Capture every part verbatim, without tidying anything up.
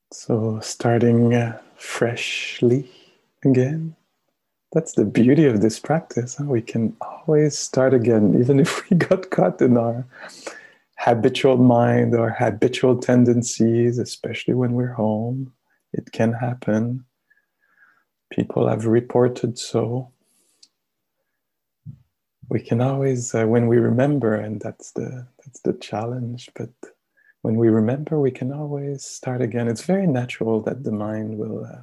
So, starting uh, freshly again. That's the beauty of this practice. Huh? We can always start again, even if we got caught in our habitual mind or habitual tendencies, especially when we're home. It can happen. People have reported so. We can always, uh, when we remember, and that's the that's the challenge. But when we remember, we can always start again. It's very natural that the mind will. Uh,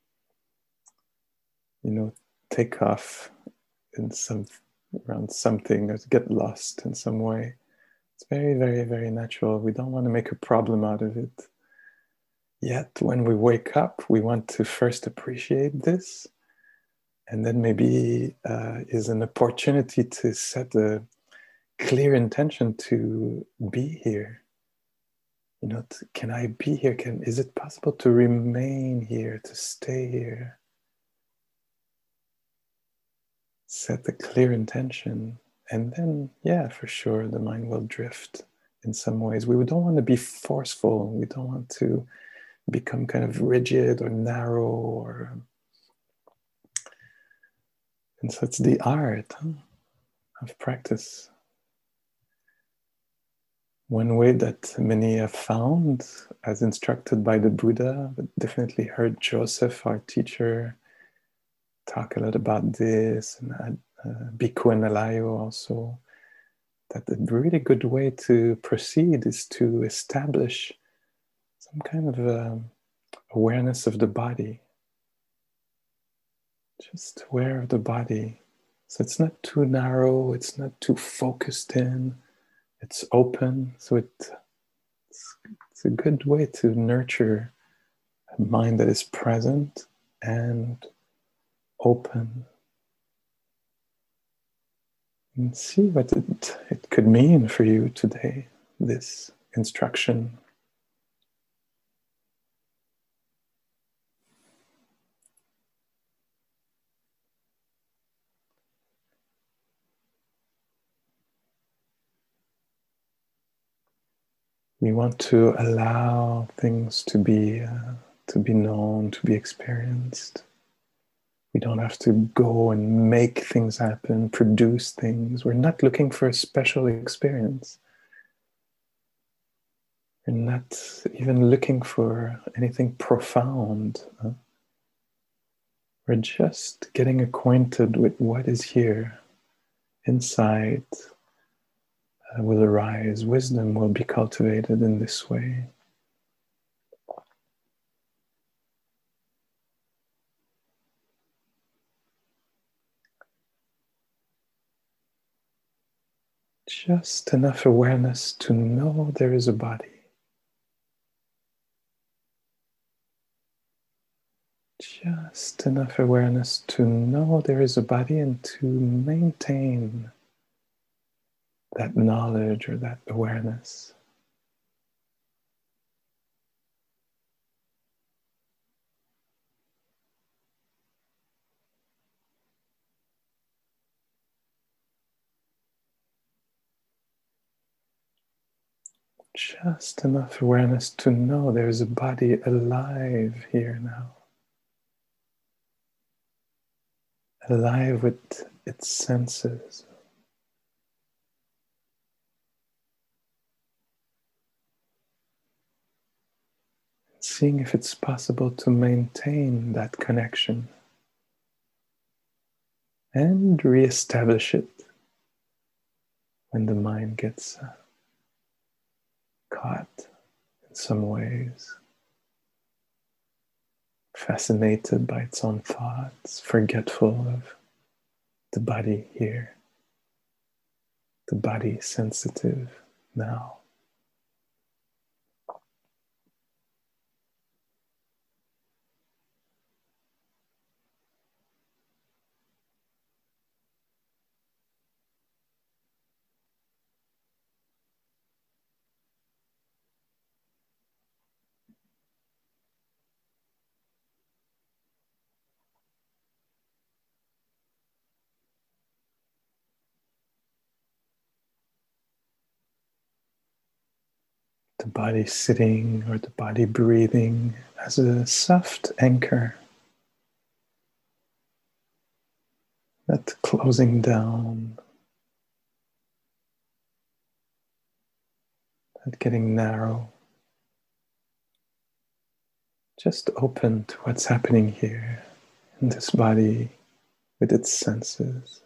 you know, take off in some around something or get lost in some way. It's very, very, very natural. We don't want to make a problem out of it. Yet when we wake up, we want to first appreciate this, and then maybe uh, is an opportunity to set a clear intention to be here. You know, to, can I be here? Can is it possible to remain here, to stay here? Set the clear intention, and then, yeah, for sure, the mind will drift in some ways. We don't want to be forceful. We don't want to become kind of rigid or narrow, or and so it's the art huh, of practice. One way that many have found, as instructed by the Buddha, but definitely heard Joseph, our teacher, talk a lot about this, and uh, Bhikkhu and Alayo also, that a really good way to proceed is to establish some kind of um, awareness of the body, just aware of the body. So it's not too narrow, it's not too focused in, it's open. So it, it's, it's a good way to nurture a mind that is present and open. And see what it, it could mean for you today, this instruction. We want to allow things to be uh, to be known, to be experienced. We don't have to go and make things happen, produce things. We're not looking for a special experience. We're not even looking for anything profound. Huh? We're just getting acquainted with what is here. Insight uh, will arise. Wisdom will be cultivated in this way. Just enough awareness to know there is a body. Just enough awareness to know there is a body and to maintain that knowledge or that awareness. Just enough awareness to know there is a body alive here now. Alive with its senses. Seeing if it's possible to maintain that connection and reestablish it when the mind gets uh, caught in some ways, fascinated by its own thoughts, forgetful of the body here, the body sensitive now. The body sitting or the body breathing as a soft anchor, not closing down, not getting narrow, just open to what's happening here in this body with its senses.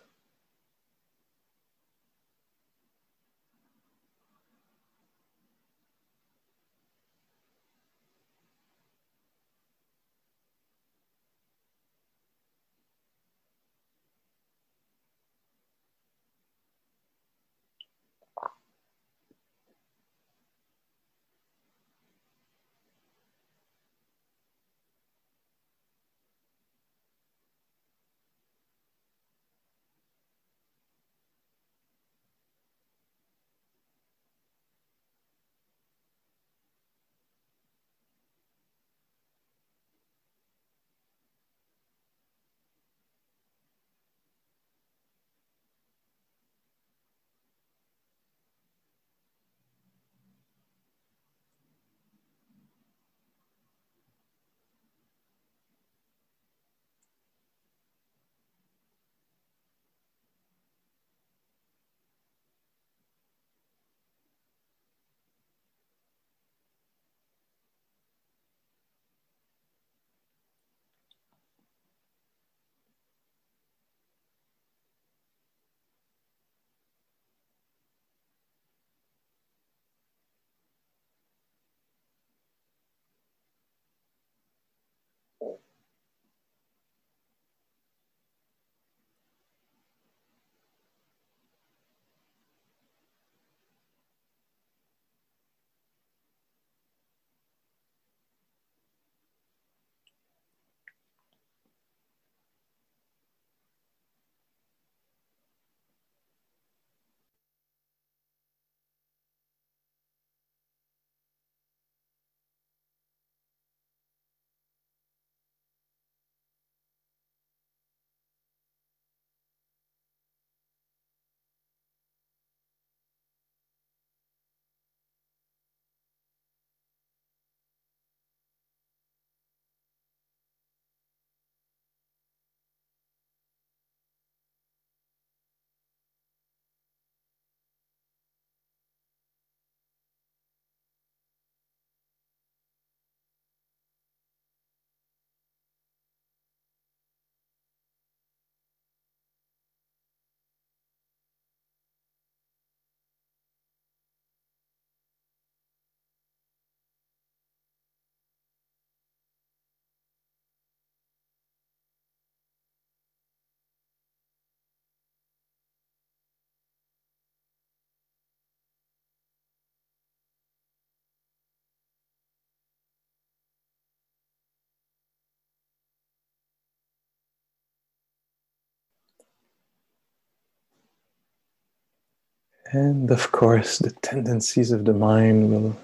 And of course, the tendencies of the mind will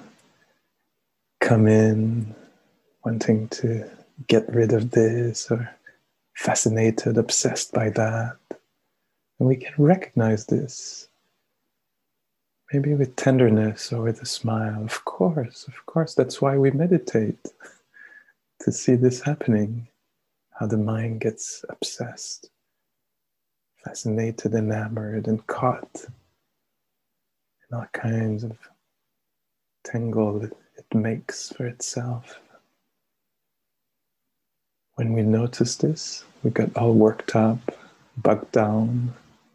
come in, wanting to get rid of this, or fascinated, obsessed by that. And we can recognize this, maybe with tenderness or with a smile. Of course, of course, that's why we meditate, to see this happening, how the mind gets obsessed, fascinated, enamored, and caught in all kinds of tangle it, it makes for itself. When we notice this, we got all worked up, bugged down,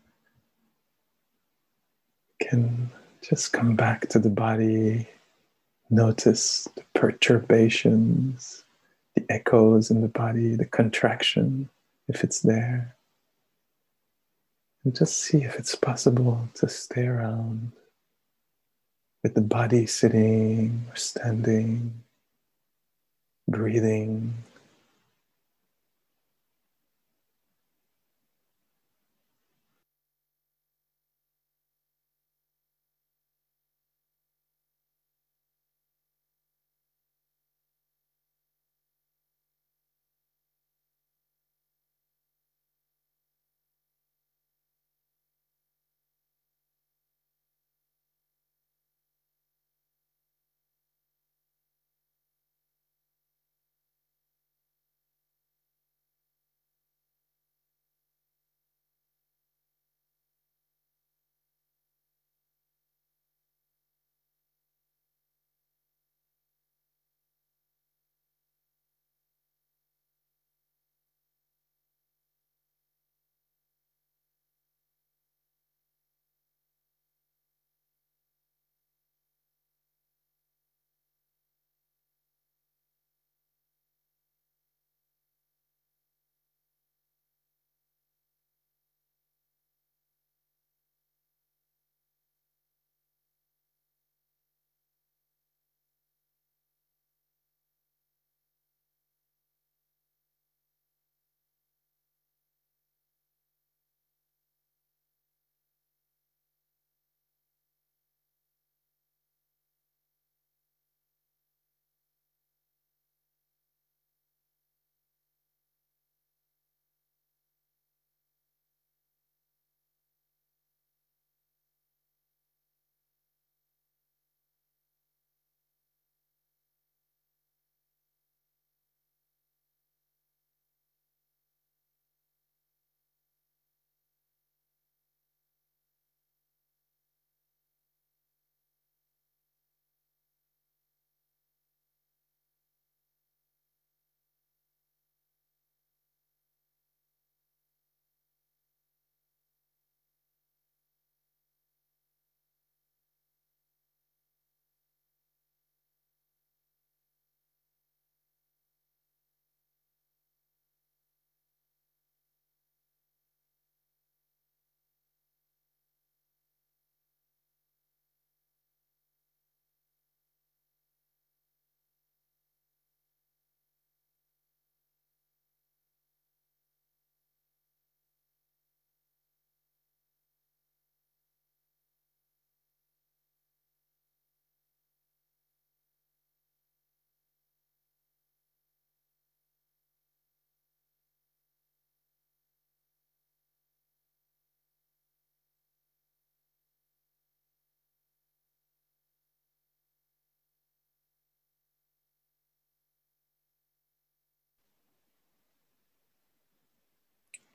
can just come back to the body, notice the perturbations, the echoes in the body, the contraction, if it's there. And just see if it's possible to stay around with the body sitting or standing, breathing.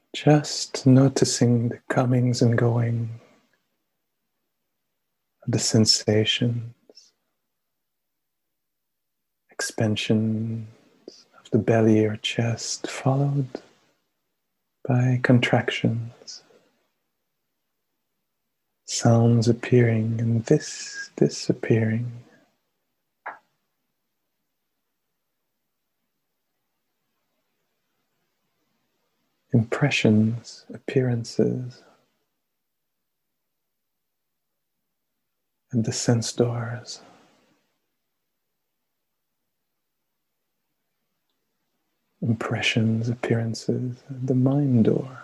Just noticing the comings and going of the sensations, expansion of the belly or chest, followed by contractions, sounds appearing and this disappearing. Impressions, appearances, and the sense doors. Impressions, appearances, and the mind door.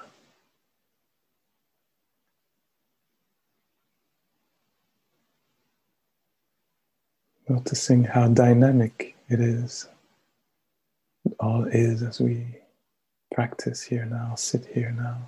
Noticing how dynamic it is. It all is as we practice here now, sit here now.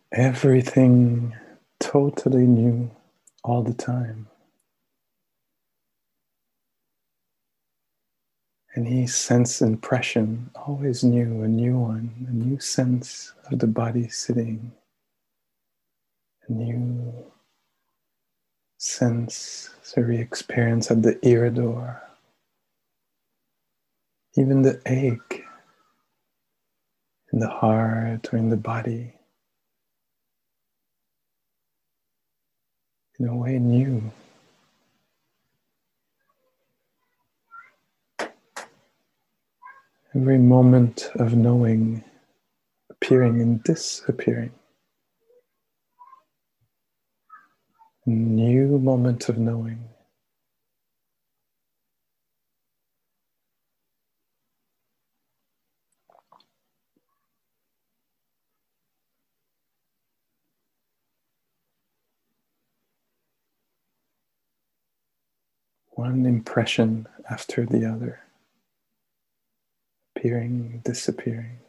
everything totally new all the time. Any sense impression, always new, a new one, a new sense of the body sitting, a new sensory experience of the iridor, even the ache in the heart or in the body, in a way new. Every moment of knowing appearing and disappearing. A new moment of knowing. One impression after the other. Appearing, disappearing.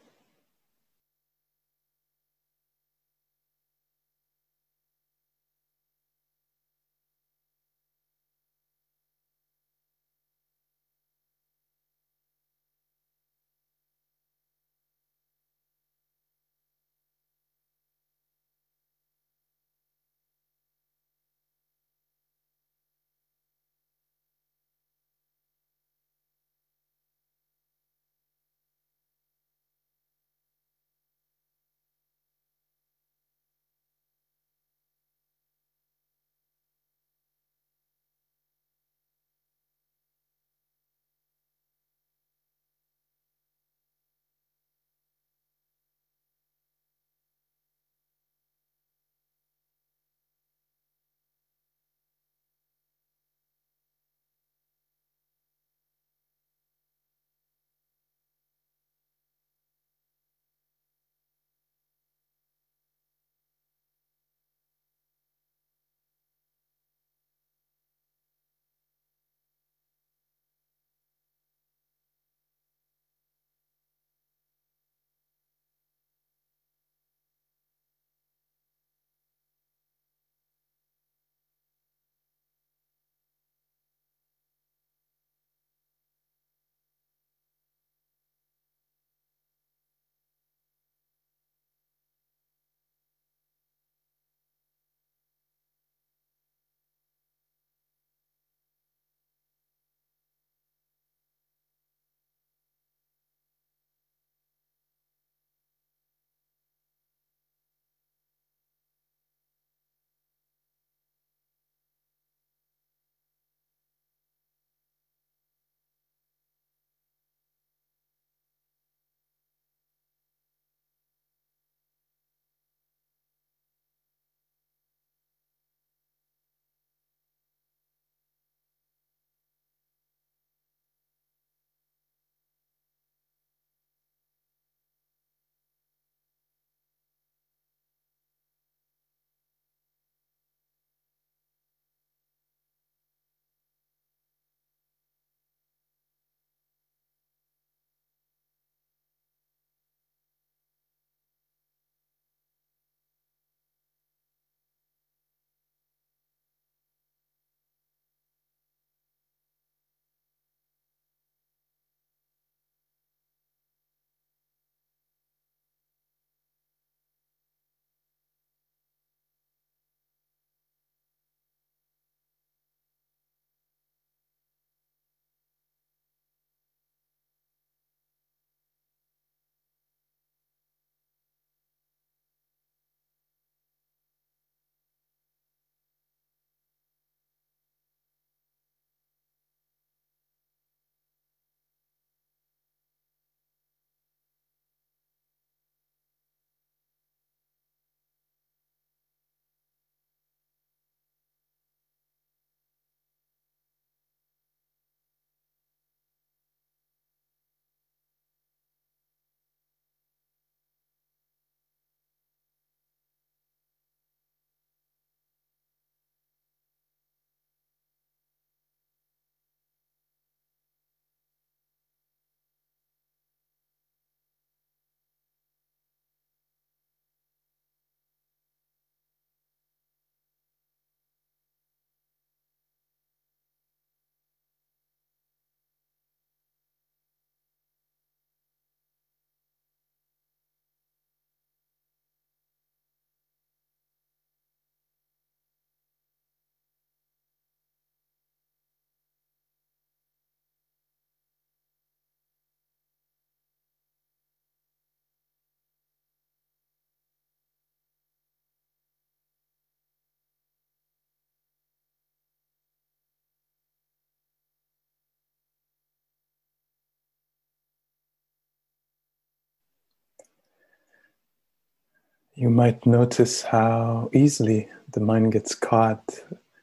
You might notice how easily the mind gets caught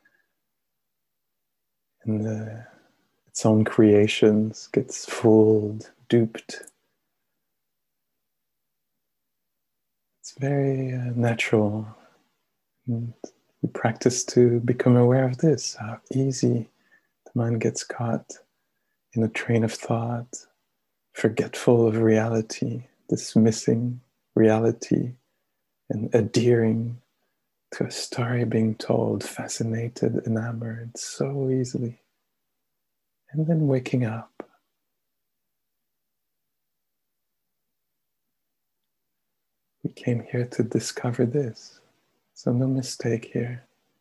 in the, its own creations, gets fooled, duped. It's very uh, natural. And we practice to become aware of this, how easy the mind gets caught in a train of thought, forgetful of reality, dismissing reality, and adhering to a story being told, fascinated, enamored so easily. And then waking up. We came here to discover this, so no mistake here.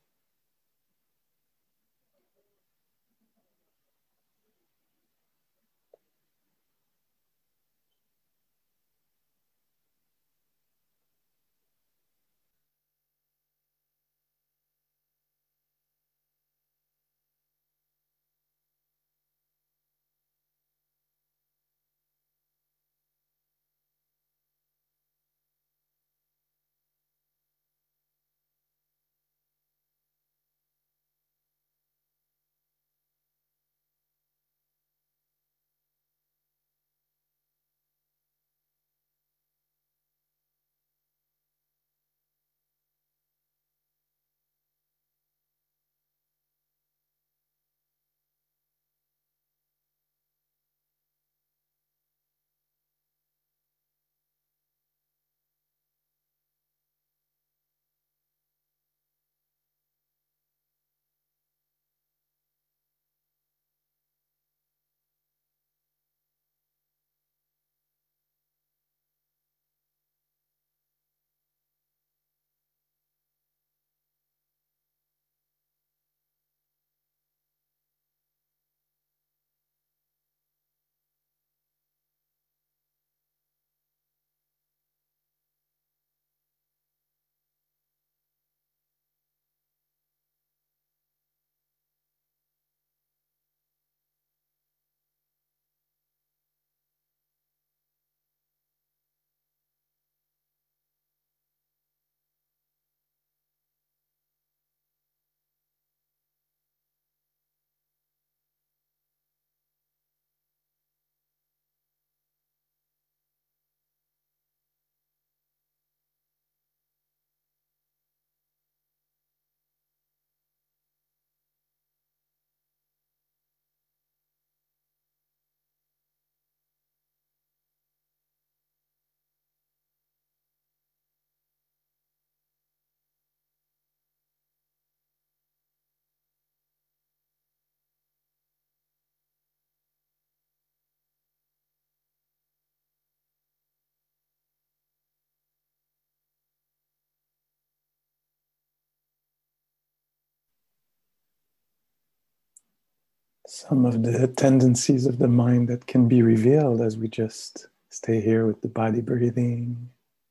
Some of the tendencies of the mind that can be revealed as we just stay here with the body breathing,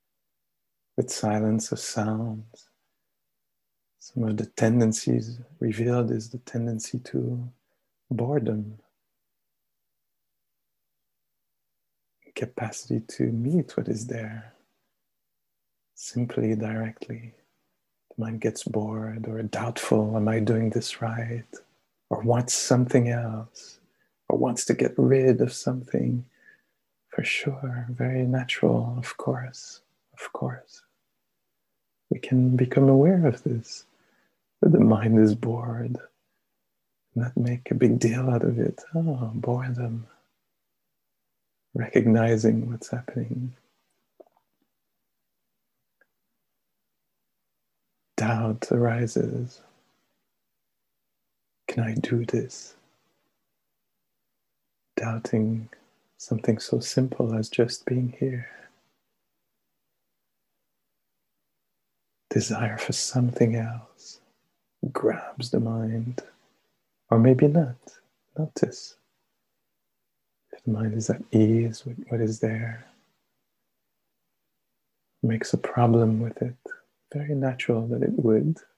with silence of sounds. Some of the tendencies revealed is the tendency to boredom, capacity to meet what is there simply, directly. The mind gets bored or doubtful, am I doing this right? Or wants something else, or wants to get rid of something. For sure, very natural, of course, of course. We can become aware of this, that the mind is bored, not make a big deal out of it. Oh, boredom. Recognizing what's happening. Doubt arises. Can I do this? Doubting something so simple as just being here. Desire for something else grabs the mind, or maybe not. Notice if the mind is at ease with what is there, makes a problem with it. Very natural that it would.